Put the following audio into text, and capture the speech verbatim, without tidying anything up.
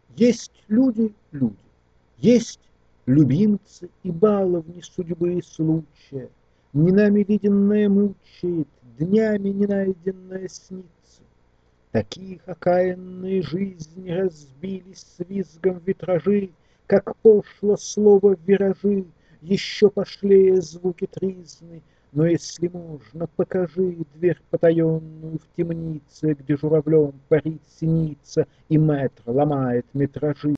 Есть люди, люди, есть любимцы и баловни судьбы и случая. Не нами виденное мучает, днями ненайденное снится. Таких окаянные жизни разбились с визгом витражи, как пошло слово виражи, еще пошлее звуки тризны. Но если можно, покажи дверь потаенную в темнице, где журавлем парит синица, и метр ломает метражи.